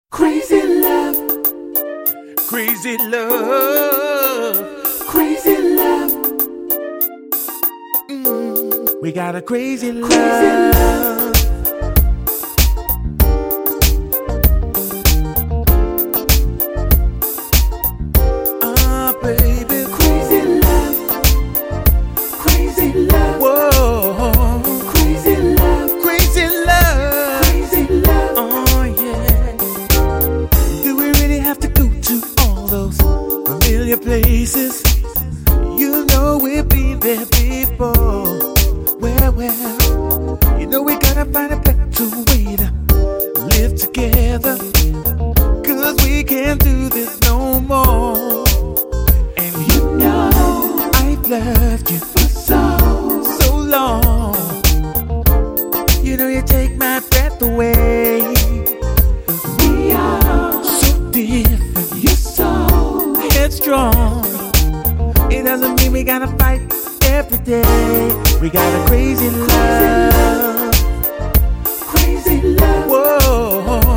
Crazy love, Crazy love. crazy love, We got a crazy love. crazy love. Ah, baby. Crazy love, crazy love, Whoa. crazy love, Crazy love. crazy love. Oh, yeah. Do we really have to go to all those familiar places? You know we've been there before. Well, you know we gotta find a better way to live together. 'Cause we can't do this no more. And you know I've loved you for so long. You know you take my breath away. We are So different, you're so headstrong. It doesn't mean we gotta fight every day. We got a crazy love. crazy love. Whoa.